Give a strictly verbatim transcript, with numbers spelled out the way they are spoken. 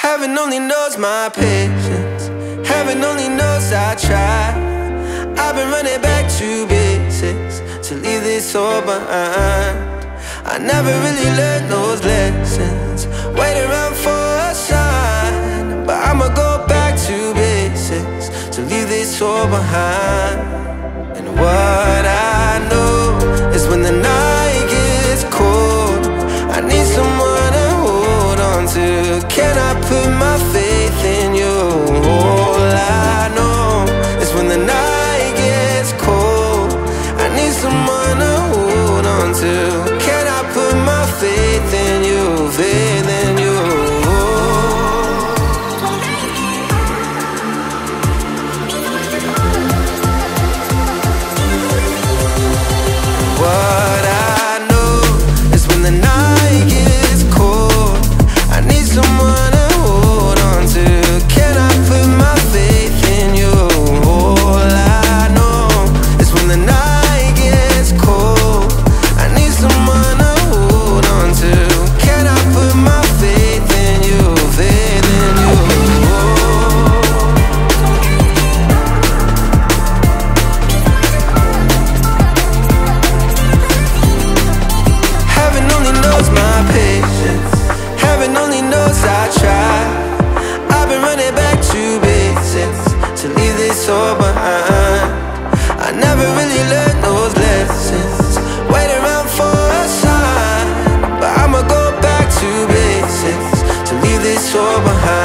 Heaven only knows my patience. Heaven only knows I try. I've been running back to basics to leave this all behind. I never really learned those lessons, wait around for a sign. But I'ma go back to basics to leave this all behind. And what I know is when the night gets cold, I need someone to hold on to. Can I put my faith in you? All I know is when the night gets cold, I need someone to hold on to. Can I put my faith in you, faith in you? What I know is when the night gets cold, I need someone to hold on to. Can I put my faith in you? All I know is when the night gets cold, I need someone to hold on to. Can I put my faith in you, faith in you? Heaven only knows my patience. Heaven only knows I try. I've been running back to basics to leave this all behind. I never really learned those lessons, wait around for a sign. But I'ma go back to basics to leave this all behind.